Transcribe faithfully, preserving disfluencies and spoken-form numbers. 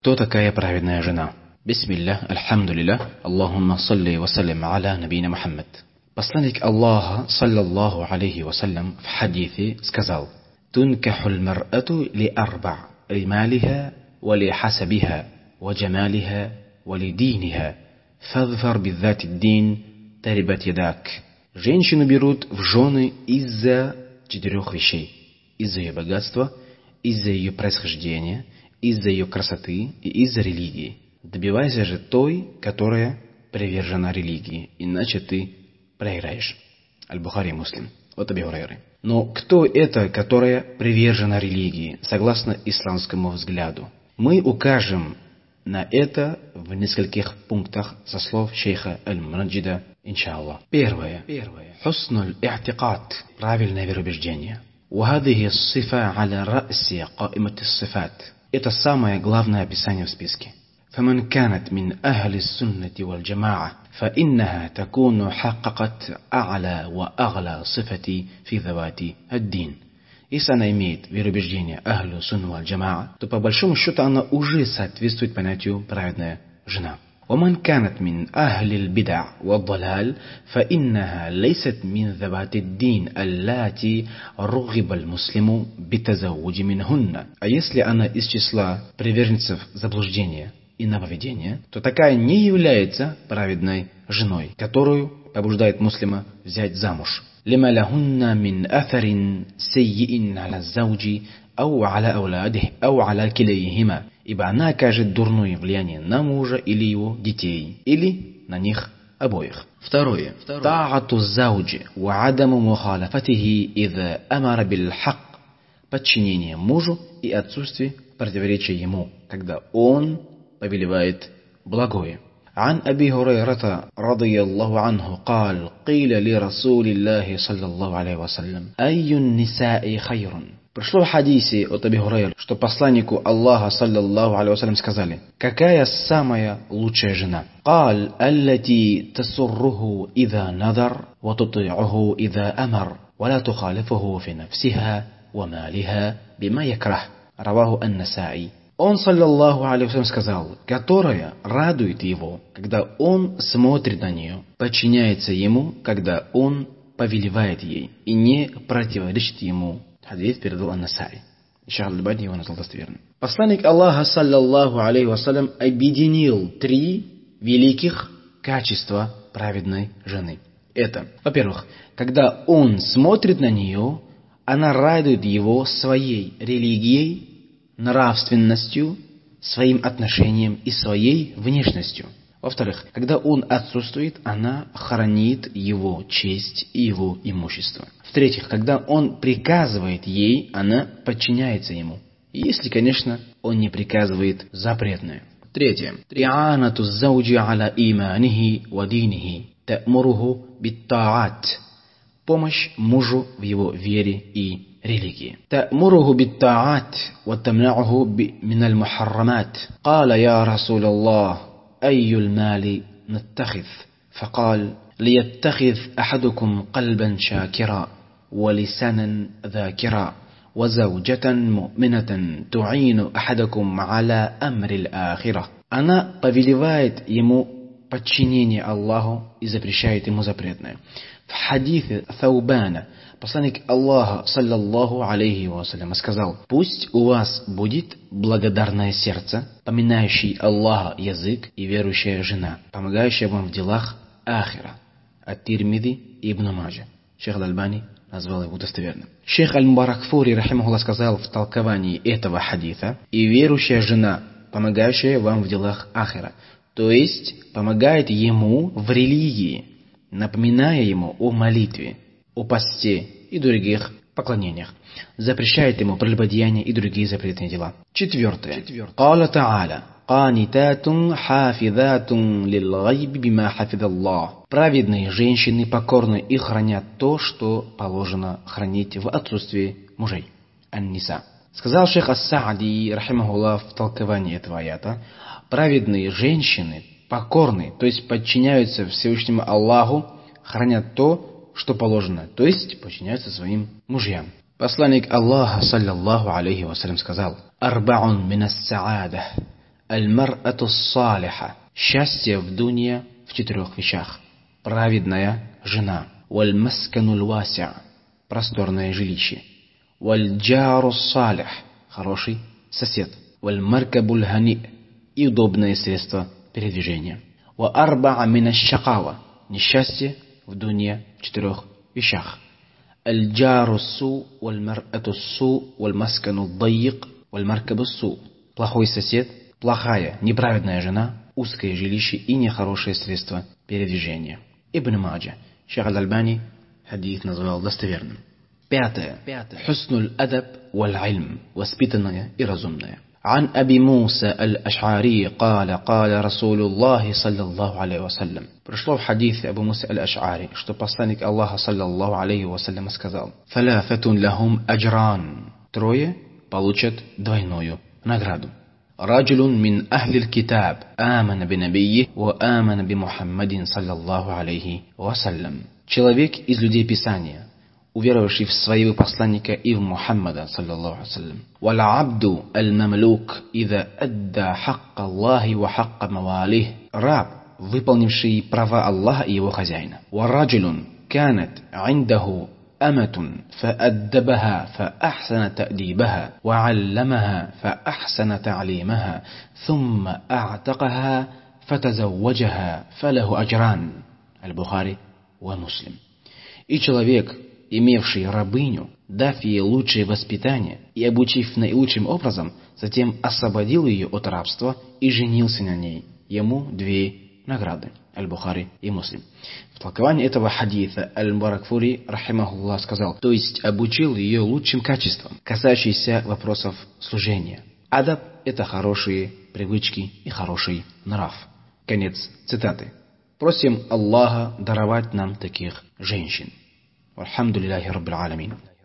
Кто такая праведная жена? Бисмиллях, альхамдулиллях, Аллахумма салли ва саллим аля набийна Мухаммад. Посланник Аллаха, саллаллаху алейхи вассалям, в хадисе сказал: «Тункахуль мар'ату ли арба' лималиха, ва ли хасабиха, ва джамалиха, ва ли диниха, фадфар бидзати дин, тарибат ядак». Женщину берут в жены из-за четырех вещей: из-за ее богатства, из-за ее происхождения, из-за ее красоты и из-за религии. Добивайся же той, которая привержена религии, иначе ты проиграешь. Аль-Бухари, Муслим, от Аби Хурайры. Но кто это, которая привержена религии, согласно исламскому взгляду? Мы укажем на это в нескольких пунктах со слов шейха Аль-Мунаджида, иншаллах. Первое. Хуснуль и'тикад. Правильное вероубеждение. وهذه الصفة على رأس قائمة الصفات. Это самое главное описание в списке. فمن كانت من أهل السنة والجماعة فإنها تكون حققت أعلى وأغلى صفة في ذوات الدين. Если она имеет вероубеждение Ахлю Сунна валь Джамаа, то по большому счету она уже соответствует понятию праведная жена. ومن كانت من أهل البدع والضلال فإنها ليست من ذوات الدين اللاتي رغب المسلم بتزوج منهن. А если она из числа приверженцев заблуждения и нововведения, то такая не является праведной женой, которую побуждает муслима взять замуж. لما لهن من أثر سيء على الزوج أو على أولاده أو على كليهما. Ибо она окажет дурное влияние на мужа или его детей, или на них обоих. Второе. Та'ату зауджи ва адаму мухалафатихи иза амара биль хак. Подчинение мужу и отсутствие противоречия ему, когда он повелевает благое. عن أبي هريرة رضي الله عنه قال قيل لرسول الله صلى الله عليه وسلم أي النساء خير. Пришло в хадисе от Аби Хурайры, что посланнику Аллаха, саллаллаху алейхи вассалям, сказали: какая самая лучшая жена? قال التي تسره إذا نذر وتطيعه إذا أمر ولا تخالفه في نفسها ومالها بما يكره. رواه النسائي. Он, саллаллаху алейхи вассалям, сказал: которая радует его, когда он смотрит на нее, подчиняется ему, когда он повелевает ей, и не противоречит ему. Хадис передал Ан-Насаи. Шейх Аль-Альбани его назвал достоверным. Посланник Аллаха, саллаллаху алейхи вассалям, объединил три великих качества праведной жены. Это, во-первых, когда он смотрит на нее, она радует его своей религией, нравственностью, своим отношением и своей внешностью. Во-вторых, когда он отсутствует, она хранит его честь и его имущество. В-третьих, когда он приказывает ей, она подчиняется ему. Если, конечно, он не приказывает запретное. Третье. И'анату зауджи аля иманихи ва динихи та'муруху битта'ат. Помощь мужу в его вере и религии. Та'муруху битта'ат ва тамнa'уху мин аль-мухаррамат. Кала я Расул Аллах: أي المال نتخذ؟ فقال: ليتخذ أحدكم قلبا شاكرا ولسانا ذاكرا وزوجة مؤمنة تعين أحدكم على أمر الآخرة. Она повелевает ему подчинение Аллаху и запрещает ему запретное. В хадисе Таубана посланник Аллаха, саллаллаху алейхи вассалям, сказал: пусть у вас будет благодарное сердце, поминающий Аллаха язык и верующая жена, помогающая вам в делах ахира. Ат-Тирмизи и Ибн Маджа. Шейх Аль-Альбани назвал его достоверным. Шейх Аль-Мубаракфури, рахимахуллах, сказал в толковании этого хадиса: и верующая жена, помогающая вам в делах ахира, то есть помогает ему в религии, напоминая ему о молитве, о посте и других поклонениях, запрещает ему прелюбодеяние и другие запретные дела. Четвертое. Каля Та'аля: «Канитатун хафидатун лил-гайби бима хафидаллах». Праведные женщины покорны и хранят то, что положено хранить в отсутствии мужей. Ан-Ниса. Сказал шейх Ас-Саади, рахимахуллах, в толковании этого аята: праведные женщины покорны, то есть подчиняются Всевышнему Аллаху, хранят то, что положено, то есть подчиняются своим мужьям. Посланник Аллаха, саллаллаху алейхи вассалям, сказал: «Арбаун минас саада, аль-мар'ату ссалиха. Счастье в дунья в четырех вещах. Праведная жена. Валь-маскануль вася. Просторное жилище. Валь-джару салих. Хороший сосед. Валь-маркабуль хани. И удобное средство передвижения. Ва-арбаа минаш-шакава. Несчастье в дунья в четырех вещах. Аль-джару су, валь-мар'ату су, валь-маскану дайик, валь-маркабу су. Плохой сосед, плохая, неправедная жена, узкое жилище и нехорошее средство передвижения. Ибн Маджа. Шейх Аль-Альбани хадис назвал достоверным. Пятое. Хуснуль адаб валь-ильм. Воспитанное и разумное. عن أبي موسى الأشعري قال قال رسول الله صلى الله عليه وسلم. Пришло в хадисе Абу Муса аль-Аш'ари, что посланник Аллаха саллаллаху алейхи вассалям сказал: «Фалафатун лахум аджран». Трое получат двойную награду. Раджулун мин ахлил китаб амана би набийи ва амана би Мухаммадин саллаллаху алейхи вассалям. Человек из людей Писания, уверовавший в своего посланника и в Мухаммада, саллаллаху алейхи вассалям. «Валя абду аль-мамлук, ида адда хакка Аллахи ва хакка мавалих». Раб, выполнивший права Аллаха и его хозяина. «Вараджулун канат индаху аматун, фааддабаха, фаахсана та'дибаха, ва'алламаха, фаахсана та'лимаха, thumma а'такаха, фатазавваджаха, фалаху аджран». Аль-Бухари ва Муслим. И человек, имевший рабыню, дав ей лучшее воспитание и обучив наилучшим образом, затем освободил ее от рабства и женился на ней. Ему две награды. Аль-Бухари и Муслим. В толковании этого хадиса Аль-Мубаракфури, рахимахуллах, сказал, то есть обучил ее лучшим качествам, касающимся вопросов служения. Адаб – это хорошие привычки и хороший нрав. Конец цитаты. Просим Аллаха даровать нам таких женщин. Алхамдулиллахи Раббил Аламин.